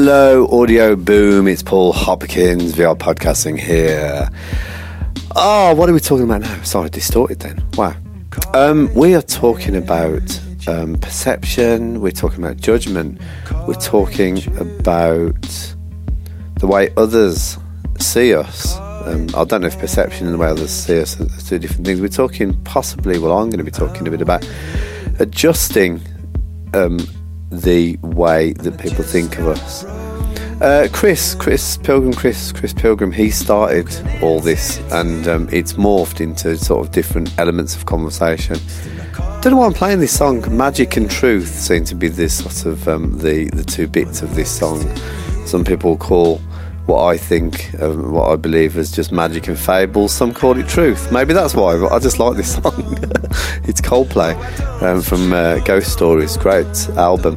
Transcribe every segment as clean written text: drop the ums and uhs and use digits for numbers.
Hello, Audio Boom. It's Paul Hopkins, VR Podcasting here. Oh, what are we talking about now? Sorry, distorted then. Wow. We are talking about perception. We're talking about judgment. We're talking about the way others see us. I don't know if perception and the way others see us are two different things. We're talking I'm going to be talking a bit about adjusting the way that people think of us. Chris Pilgrim, he started all this, and it's morphed into sort of different elements of conversation. Don't know why I'm playing this song. Magic and truth seem to be this sort of the two bits of this song. Some people call what I think, what I believe is just magic and fables. Some call it truth. Maybe that's why, but I just like this song. It's Coldplay from Ghost Stories, great album.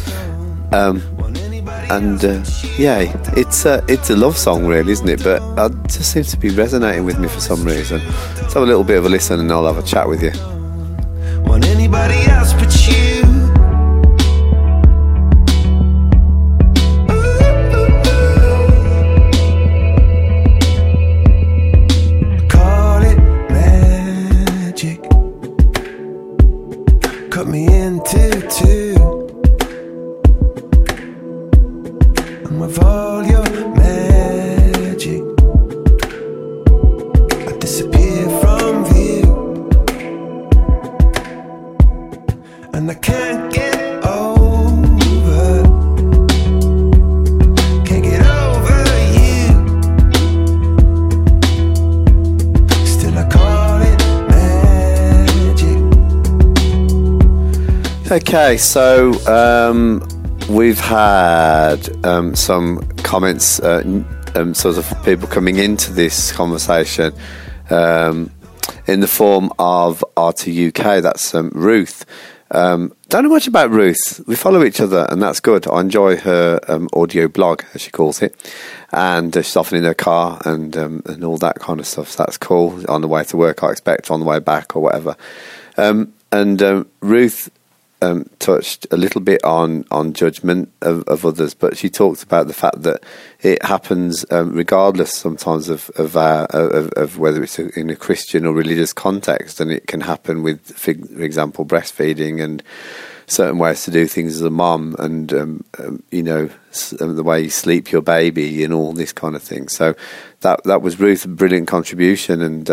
It's a love song, really, isn't it? But it just seems to be resonating with me for some reason. Let's have a little bit of a listen, and I'll have a chat with you. Want anybody else but you? Cut me into two, and with all your magic, I disappear from view, and I can't get over you. Still I call it magic. Okay, so we've had some comments, sort of people coming into this conversation in the form of R2UK. That's Ruth. Don't know much about Ruth. We follow each other, and that's good. I enjoy her audio blog, as she calls it, and she's often in her car and all that kind of stuff. So that's cool. On the way to work, I expect, on the way back or whatever. Ruth touched a little bit on judgment of others, but she talked about the fact that it happens regardless sometimes of whether it's in a Christian or religious context, and it can happen with, for example, breastfeeding and certain ways to do things as a mum, and the way you sleep your baby and all this kind of thing. So that was Ruth's brilliant contribution, and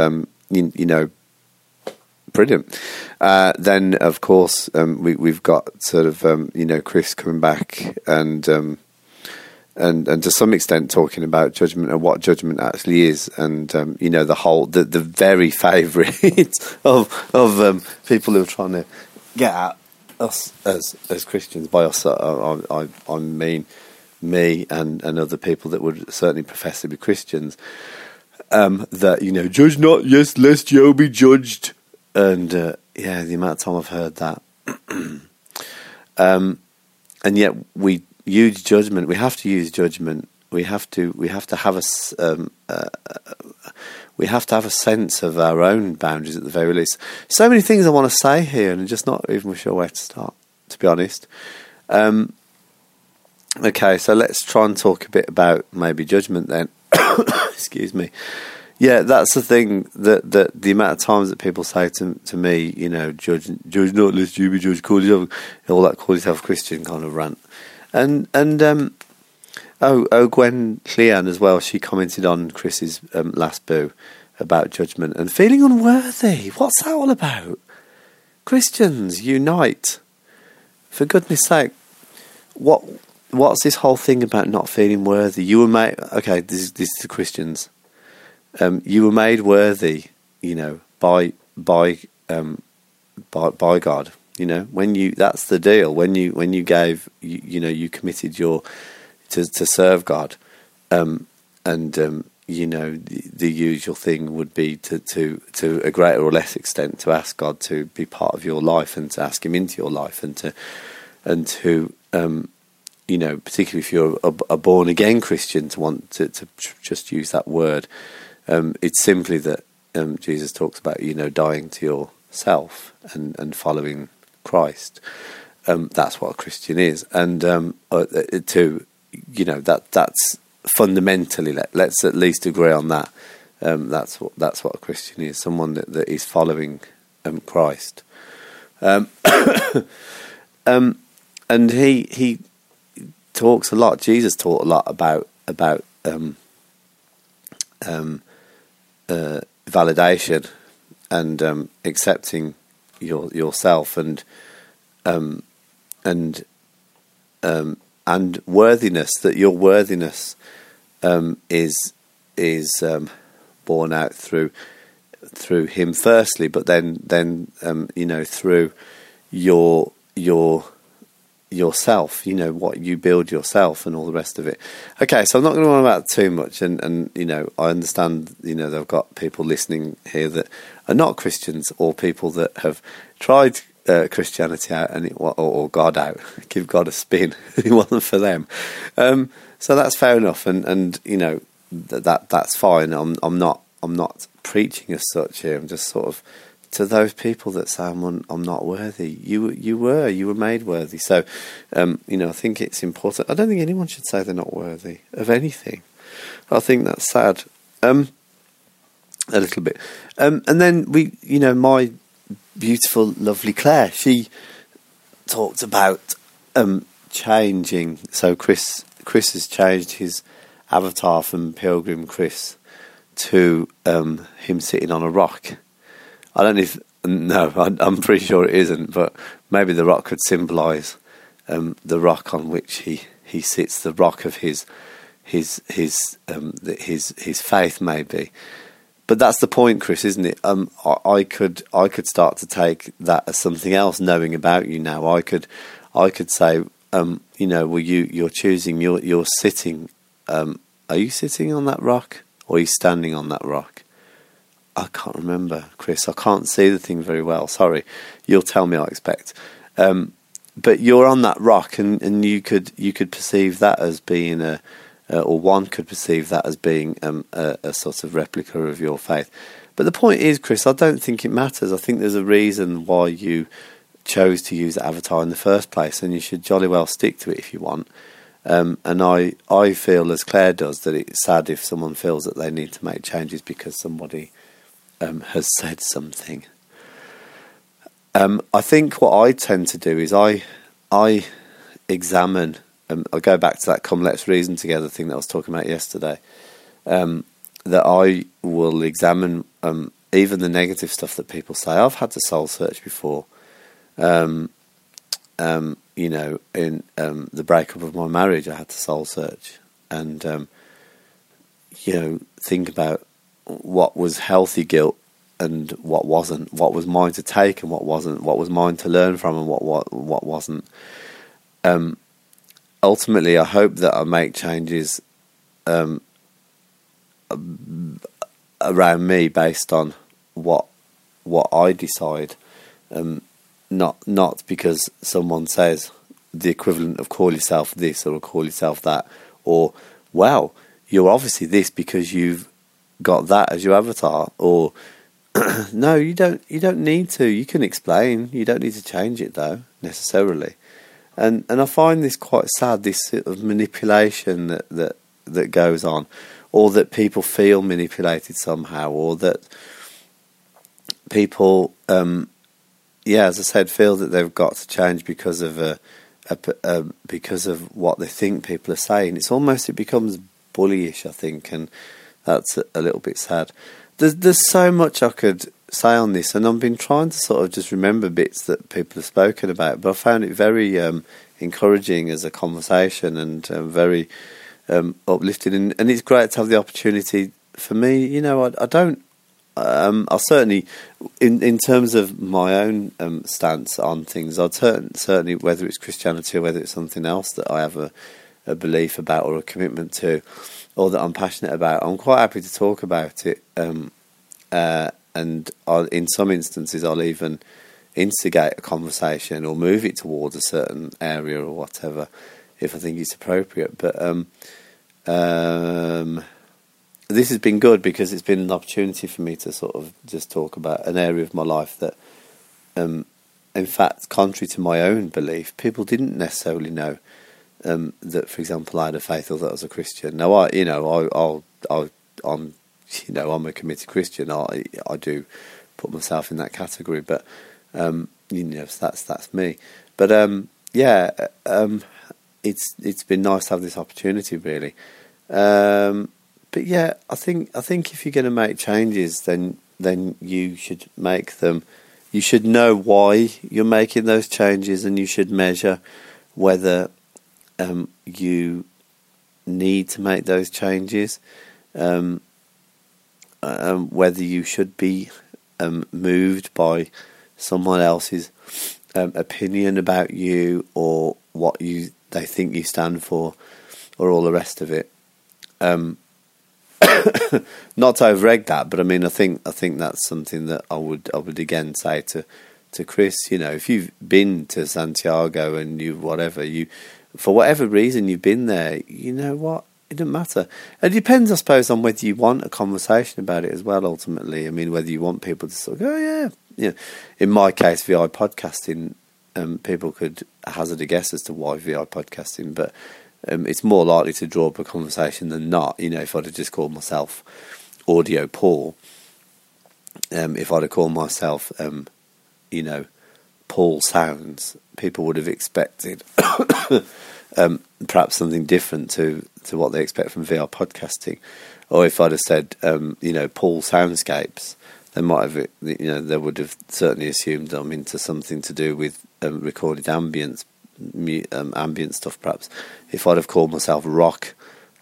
brilliant. Then, of course, we've got sort of Chris coming back and to some extent talking about judgment and what judgment actually is, and the very favourite of people who are trying to get at us as Christians. By us, I mean me and other people that would certainly profess to be Christians. That judge not, yes, lest you be judged. And the amount of time I've heard that, and yet we use judgment. We have to use judgment. We have to have a sense of our own boundaries at the very least. So many things I want to say here, and I'm just not even sure where to start, to be honest. Okay, so let's try and talk a bit about maybe judgment then. Excuse me. Yeah, that's the thing, that the amount of times that people say to me, judge not lest you be judged, call yourself, all that call yourself Christian kind of rant. And Gwen Clean as well, she commented on Chris's last boo about judgment and feeling unworthy. What's that all about? Christians, unite. For goodness sake, what's this whole thing about not feeling worthy? You were made, okay, this is the Christians. You were made worthy, by God. When that's the deal. When you gave, you committed to serve God, the usual thing would be to a greater or less extent to ask God to be part of your life and to ask Him into your life and to particularly if you're a born again Christian, to want to just use that word. It's simply that Jesus talks about, dying to yourself and following Christ. That's what a Christian is. And to that's fundamentally, let's at least agree on that. That's what a Christian is, someone that is following Christ. And he talks a lot. Jesus taught a lot about validation and accepting yourself and worthiness. That your worthiness is born out through him firstly, but then through yourself, what you build yourself and all the rest of it. Okay, so I'm not going to worry about too much, and I understand they've got people listening here that are not Christians, or people that have tried Christianity out or God out, give God a spin. It wasn't for them, so that's fair enough, and that's fine. I'm not preaching as such here. I'm just sort of, to those people that say I'm not worthy. You were made worthy. So, I think it's important. I don't think anyone should say they're not worthy of anything. I think that's sad, a little bit. And then my beautiful, lovely Claire, she talked about changing. So Chris has changed his avatar from Pilgrim Chris to him sitting on a rock. I don't know if... No, I'm pretty sure it isn't, but maybe the rock could symbolise the rock on which he sits, the rock of his faith, maybe. But that's the point, Chris, isn't it? I could start to take that as something else, knowing about you now. I could say, you're choosing, you're sitting. Are you sitting on that rock, or are you standing on that rock? I can't remember, Chris. I can't see the thing very well. Sorry. You'll tell me, I expect. But you're on that rock, and you could perceive that as being or one could perceive that as being a sort of replica of your faith. But the point is, Chris, I don't think it matters. I think there's a reason why you chose to use the avatar in the first place, and you should jolly well stick to it if you want. And I feel, as Claire does, that it's sad if someone feels that they need to make changes because somebody has said something. I think what I tend to do is I examine. I go back to that "come, let's reason together" thing that I was talking about yesterday. That I will examine even the negative stuff that people say. I've had to soul search before. In the breakup of my marriage, I had to soul search and think about what was healthy guilt and what wasn't, what was mine to take and what wasn't, what was mine to learn from and what wasn't. Ultimately, I hope that I make changes around me based on what I decide, not because someone says the equivalent of call yourself this or call yourself that, or wow, you're obviously this because you've got that as your avatar, or no, you don't need to. You can explain. You don't need to change it though necessarily. And I find this quite sad, this sort of manipulation that goes on, or that people feel manipulated somehow, or that people, as I said, feel that they've got to change because of because of what they think people are saying. It becomes bullyish, I think, and that's a little bit sad. There's so much I could say on this, and I've been trying to sort of just remember bits that people have spoken about, but I found it very encouraging as a conversation and very uplifting, and it's great to have the opportunity for me. I don't I'll certainly, in terms of my own stance on things, I'd certainly, whether it's Christianity or whether it's something else that I have a belief about or a commitment to, or that I'm passionate about, I'm quite happy to talk about it. And in some instances, I'll even instigate a conversation or move it towards a certain area or whatever, if I think it's appropriate. But this has been good because it's been an opportunity for me to sort of just talk about an area of my life that, in fact, contrary to my own belief, people didn't necessarily know that, for example, I had a faith or that I was a Christian. Now, I'm a committed Christian. I do put myself in that category, but so that's me. But it's been nice to have this opportunity, really. But yeah, I think if you're going to make changes, then you should make them. You should know why you're making those changes, and you should measure whether you need to make those changes, whether you should be moved by someone else's opinion about you, or what they think you stand for, or all the rest of it. Not to overegg that, but I mean, I think that's something that I would again say to Chris. If you've been to Santiago and for whatever reason you've been there, you know what, it doesn't matter. It depends, I suppose, on whether you want a conversation about it as well. Ultimately, I mean, whether you want people to sort of go, in my case, VI podcasting, people could hazard a guess as to why VI podcasting, but it's more likely to draw up a conversation than not. If I'd have just called myself Audio Paul, if I'd have called myself, Paul Sounds, people would have expected perhaps something different to what they expect from VR podcasting. Or if I'd have said, Paul Soundscapes, they might have, they would have certainly assumed I'm into something to do with recorded ambient stuff. Perhaps if I'd have called myself Rock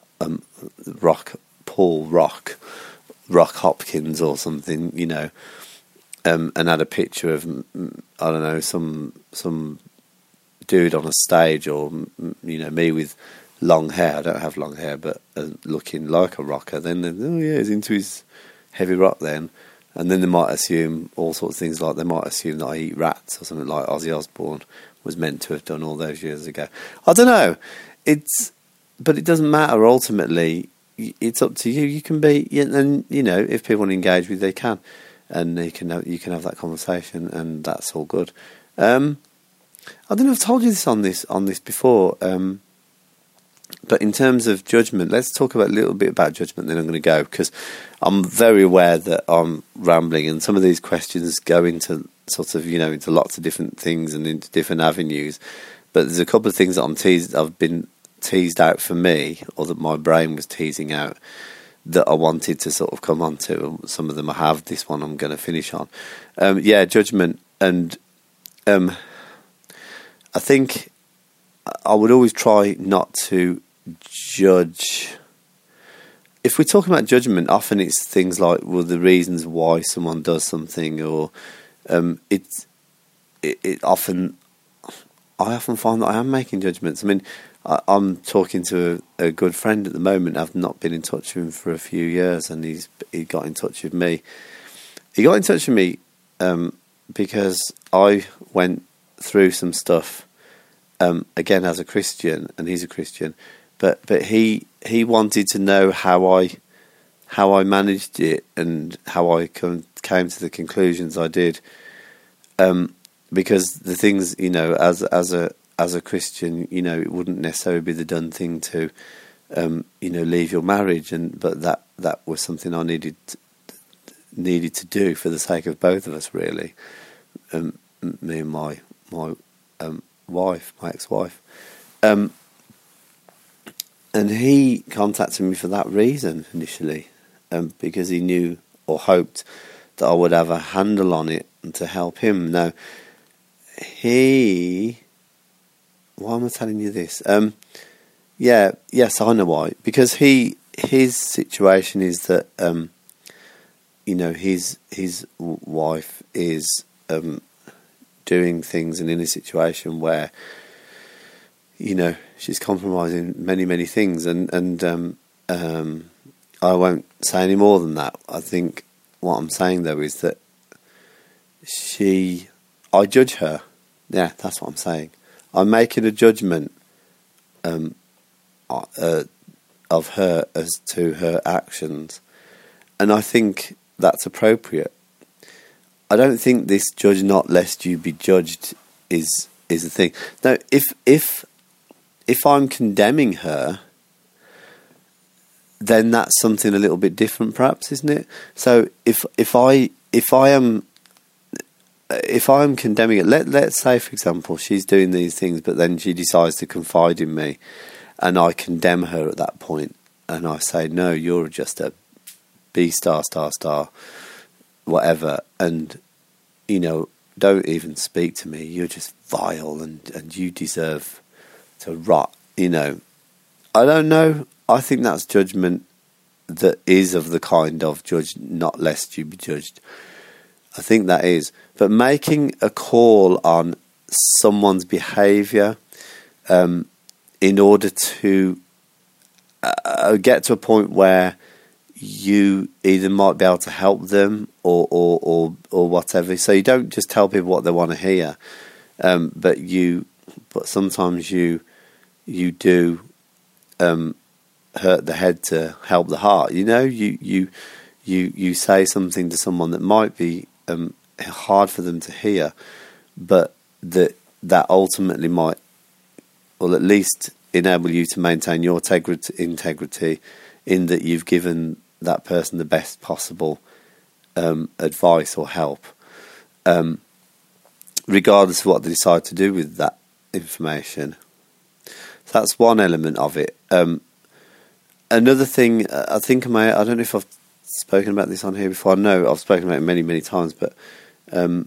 Hopkins or something, and had a picture of, I don't know, some dude on a stage, or me with long hair. I don't have long hair, but looking like a rocker. Then he's into his heavy rock then. And then they might assume all sorts of things, like they might assume that I eat rats or something, like Ozzy Osbourne was meant to have done all those years ago. I don't know. But it doesn't matter. Ultimately, it's up to you. You can be, and if people want to engage with you, they can, and you can have that conversation, and that's all good. I don't know if I've told you this on this before. But in terms of judgment, let's talk a little bit about judgment, then I'm going to go, because I'm very aware that I'm rambling, and some of these questions go into sort of, into lots of different things and into different avenues. But there's a couple of things that I've been teased out for me, or that my brain was teasing out, that I wanted to sort of come on to. Some of them I have. This one I'm going to finish on. Judgment. And I think I would always try not to judge. If we're talking about judgment, often it's things like, well, the reasons why someone does something, or I often find that I am making judgments. I mean, I'm talking to a good friend at the moment. I've not been in touch with him for a few years, and he got in touch with me. He got in touch with me because I went through some stuff, again as a Christian, and he's a Christian, but he wanted to know how I managed it, and how I came to the conclusions I did, because the things, as a Christian, it wouldn't necessarily be the done thing to leave your marriage, but that was something I needed to do for the sake of both of us, really, me and my wife, my ex-wife. And he contacted me for that reason initially, because he knew or hoped that I would have a handle on it and to help him. Now, why am I telling you this? Yes, I know why. Because his situation is that, his wife is doing things, and in a situation where, she's compromising many, many things, and I won't say any more than that. I think what I'm saying, though, is that I judge her. Yeah, that's what I'm saying. I'm making a judgment of her as to her actions, and I think that's appropriate. I don't think this judge not lest you be judged is the thing. Now, if if I'm condemning her, then that's something a little bit different, perhaps, isn't it? So if I am condemning it, let's say, for example, she's doing these things, but then she decides to confide in me, and I condemn her at that point, and I say, no, you're just a B star, whatever, and, you know, don't even speak to me, you're just vile, and you deserve to rot, you know. I don't know. I think that's judgment that is of the kind of judge not lest you be judged. I think that is. But making a call on someone's behaviour in order to get to a point where you either might be able to help them or whatever. So you don't just tell people what they want to hear, but sometimes you do hurt the head to help the heart. You know, you say something to someone that might be hard for them to hear, but that ultimately might, or at least enable you to maintain your integrity in that you've given that person the best possible advice or help, regardless of what they decide to do with that information. So that's one element of it. Another thing, I think I don't know if I've spoken about this on here before. No, I've spoken about it many, many times, but I'm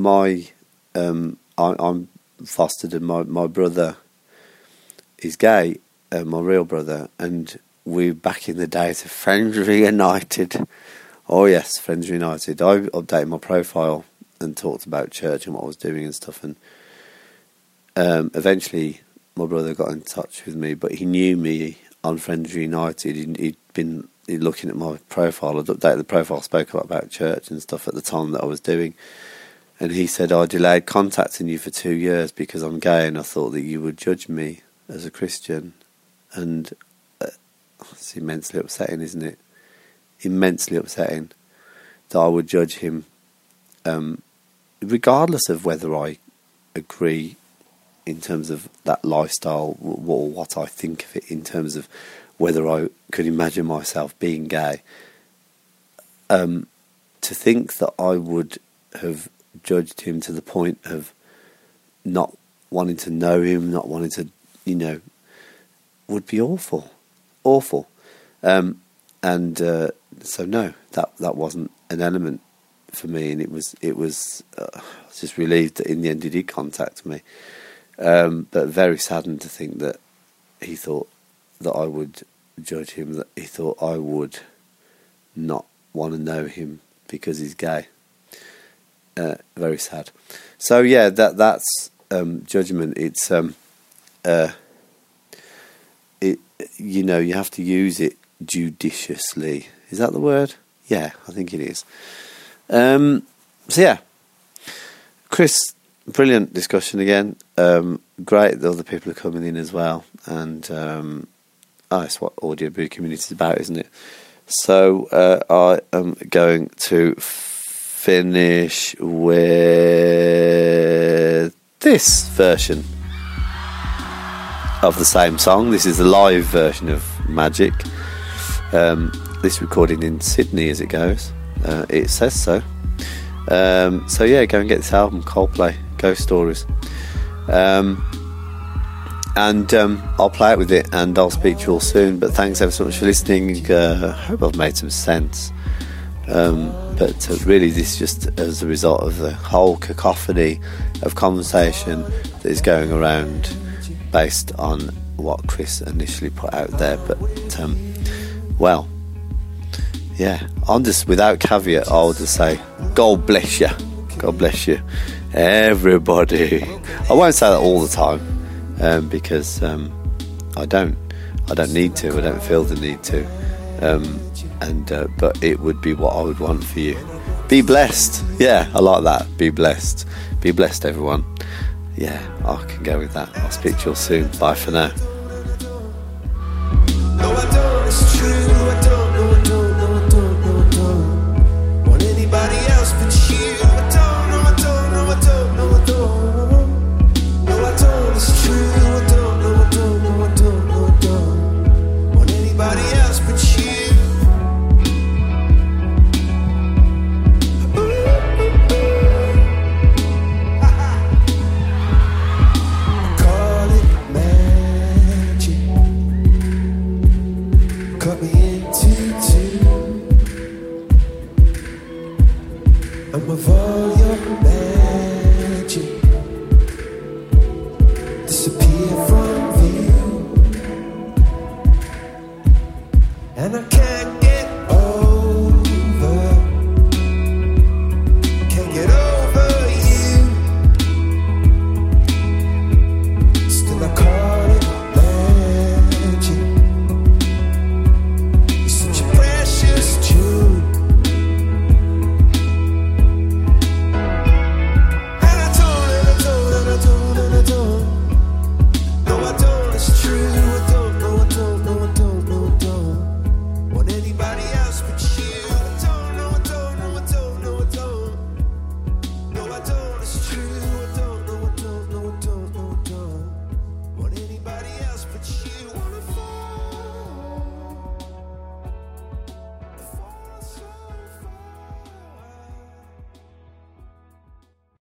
fostered, and my brother is gay, my real brother, and we're back in the days of Friends Reunited. Oh yes, Friends Reunited. I updated my profile and talked about church and what I was doing and stuff, and eventually my brother got in touch with me, but he knew me on Friends Reunited. He'd been looking at my profile. I'd updated the profile, spoke a lot about church and stuff at the time that I was doing, and he said, I delayed contacting you for 2 years because I'm gay and I thought that you would judge me as a Christian. And it's immensely upsetting, isn't it? Immensely upsetting that I would judge him, regardless of whether I agree in terms of that lifestyle, or what I think of it in terms of whether I could imagine myself being gay. To think that I would have judged him to the point of not wanting to know him, not wanting to, you know, would be awful. So no, that wasn't an element for me, and it was I was just relieved that in the end he did contact me, but very saddened to think that he thought that I would judge him, that he thought I would not want to know him because he's gay. Very sad. So yeah, that's judgment. It's you know, you have to use it judiciously. Is that the word? Yeah, I think it is. So yeah, Chris, brilliant discussion again. Great that other people are coming in as well, and that's what Audio Brew community is about, isn't it? So I am going to finish with this version of the same song. This is the live version of Magic. This recorded in Sydney as it goes. It says so. So yeah, go and get this album, Coldplay, Ghost Stories. And I'll play it with it, and I'll speak to you all soon. But thanks ever so much for listening. I hope I've made some sense. But really, this is just as a result of the whole cacophony of conversation that is going around based on what Chris initially put out there. But well, yeah, I'm just, without caveat, I'll just say God bless you, everybody. I won't say that all the time, because I don't need to. I don't feel the need to. But it would be what I would want for you. Be blessed. Yeah, I like that. Be blessed. Be blessed, everyone. Yeah, I can go with that. I'll speak to you all soon. Bye for now. No, I don't, it's true. I don't want anybody else but you. I don't, no, I don't. No, I don't, it's true. I don't. and with all your magic disappear from view, and I can't